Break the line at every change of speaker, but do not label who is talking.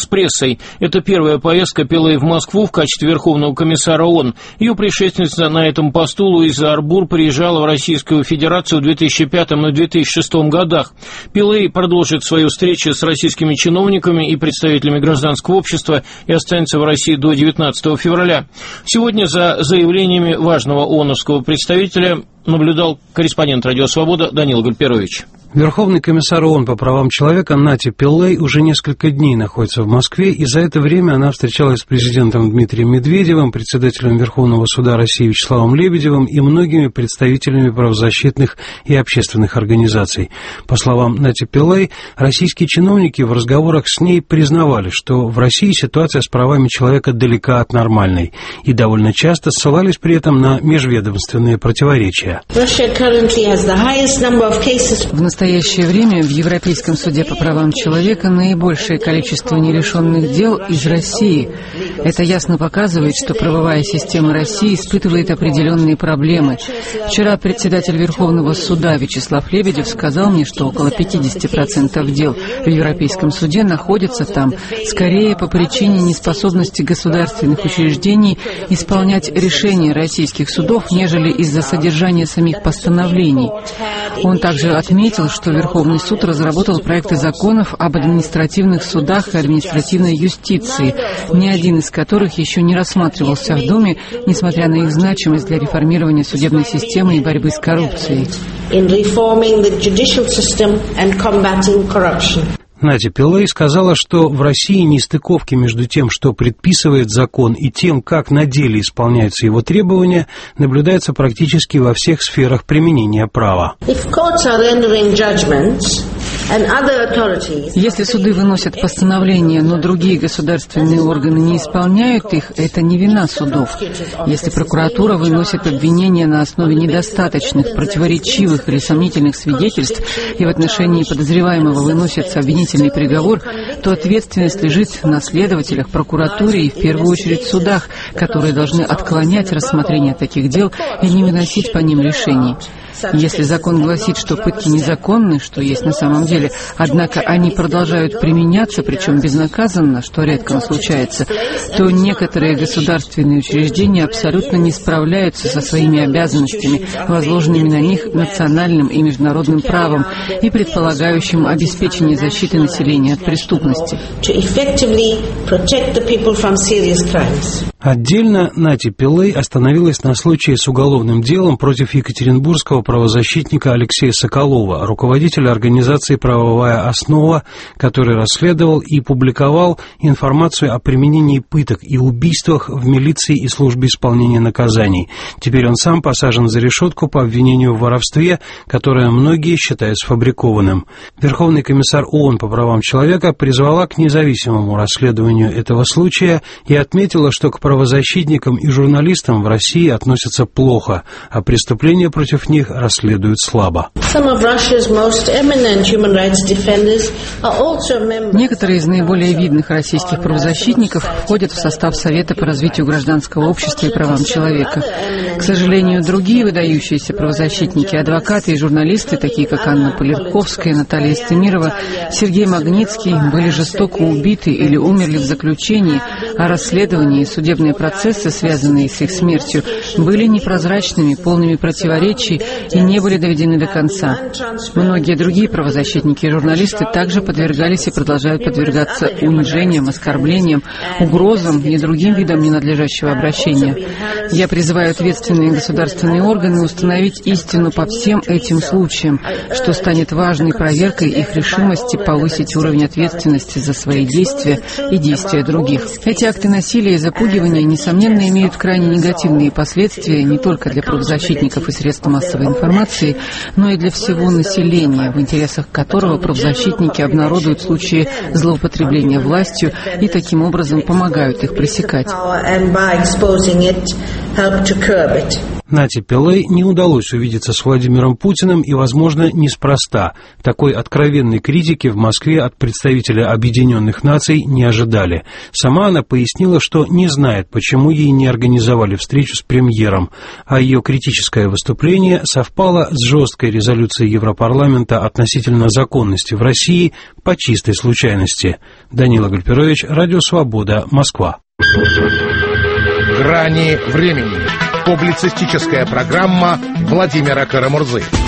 с прессой. Это первая поездка Пиллэй в Москву в качестве Верховного комиссара ООН. Ее предшественница на этом посту Луиза Арбур приезжала в Российскую Федерацию в 2005 и 2006 годах. Пиллэй продолжит свою встречу с российскими чиновниками и представителями гражданского общества и останется в России до 19 февраля. Сегодня за заявлениями важного ООНовского представителя наблюдал корреспондент «Радио Свобода» Данил Гальперович.
Верховный комиссар ООН по правам человека Нати Пиллэй уже несколько дней находится в Москве, и за это время она встречалась с президентом Дмитрием Медведевым, председателем Верховного суда России Вячеславом Лебедевым и многими представителями правозащитных и общественных организаций. По словам Нати Пиллэй, российские чиновники в разговорах с ней признавали, что в России ситуация с правами человека далека от нормальной, и довольно часто ссылались при этом на межведомственные противоречия.
В настоящее время в Европейском суде по правам человека наибольшее количество нерешенных дел из России. Это ясно показывает, что правовая система России испытывает определенные проблемы. Вчера председатель Верховного суда Вячеслав Лебедев сказал мне, что около 50% дел в Европейском суде находятся там, скорее по причине неспособности государственных учреждений исполнять решения российских судов, нежели из-за содержания самих постановлений. Он также отметил, что Верховный суд разработал проекты законов об административных судах и административной юстиции, ни один из которых еще не рассматривался в Думе, несмотря на их значимость для реформирования судебной системы и борьбы с коррупцией.
Нати Пиллэй сказала, что в России нестыковки между тем, что предписывает закон, и тем, как на деле исполняются его требования, наблюдается практически во всех сферах применения права.
Если суды выносят постановления, но другие государственные органы не исполняют их, это не вина судов. Если прокуратура выносит обвинения на основе недостаточных, противоречивых или сомнительных свидетельств, и в отношении подозреваемого выносится обвинительный приговор, то ответственность лежит на следователях, прокуратуре и в первую очередь судах, которые должны отклонять рассмотрение таких дел и не выносить по ним решений. Если закон гласит, что пытки незаконны, что есть на самом деле, однако они продолжают применяться, причем безнаказанно, что редко случается, то некоторые государственные учреждения абсолютно не справляются со своими обязанностями, возложенными на них национальным и международным правом и предполагающим обеспечение защиты населения от преступности.
Отдельно Нати Пиллэй остановилась на случае с уголовным делом против екатеринбургского правозащитника Алексея Соколова, руководителя организации «Правовая основа», который расследовал и публиковал информацию о применении пыток и убийствах в милиции и службе исполнения наказаний. Теперь он сам посажен за решетку по обвинению в воровстве, которое многие считают сфабрикованным. Верховный комиссар ООН по правам человека призвала к независимому расследованию этого случая и отметила, что к правозащитникам и журналистам в России относятся плохо, а преступления против них расследуют слабо.
Некоторые из наиболее видных российских правозащитников входят в состав Совета по развитию гражданского общества и правам человека. К сожалению, другие выдающиеся правозащитники, адвокаты и журналисты, такие как Анна Полярковская, Наталья Стемирова, Сергей Магнитский, были жестоко убиты или умерли в заключении, а расследования и судебные процессы, связанные с их смертью, были непрозрачными, полными противоречий и не были доведены до конца. Многие другие правозащитники и журналисты также подвергались и продолжают подвергаться унижениям, оскорблениям, угрозам и другим видам ненадлежащего обращения. Я призываю ответственные государственные органы установить истину по всем этим случаям, что станет важной проверкой их решимости повысить уровень ответственности за свои действия и действия других. Эти акты насилия и запугивания, несомненно, имеют крайне негативные последствия не только для правозащитников и средств массовой информации, но и для всего населения, в интересах которого правозащитники обнародуют случаи злоупотребления властью и таким образом помогают их пресекать.
Нате Пиллей не удалось увидеться с Владимиром Путиным и, возможно, неспроста. Такой откровенной критики в Москве от представителя Объединенных Наций не ожидали. Сама она пояснила, что не знает, почему ей не организовали встречу с премьером, а ее критическое выступление совпало с жесткой резолюцией Европарламента относительно законности в России по чистой случайности. Данила Гальперович, Радио Свобода, Москва.
«Грани времени». Публицистическая программа Владимира Карамурзы.